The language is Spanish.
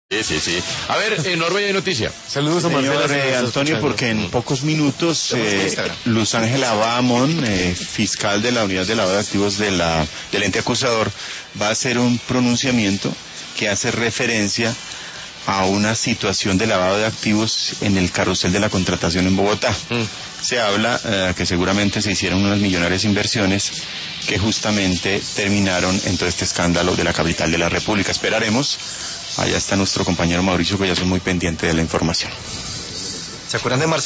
Sí. A ver, en Noruega hay noticia. Saludos a Marcela. Antonio, porque en pocos minutos Luz Ángela Bahamón, fiscal de la Unidad de Lavado de Activos del ente acusador, va a hacer un pronunciamiento que hace referencia a una situación de lavado de activos en el carrusel de la contratación en Bogotá. Se habla que seguramente se hicieron unas millonarias inversiones que justamente terminaron en todo este escándalo de la capital de la República. Esperaremos. Allá está nuestro compañero Mauricio Collazo muy pendiente de la información. ¿Se acuerdan de Marcela?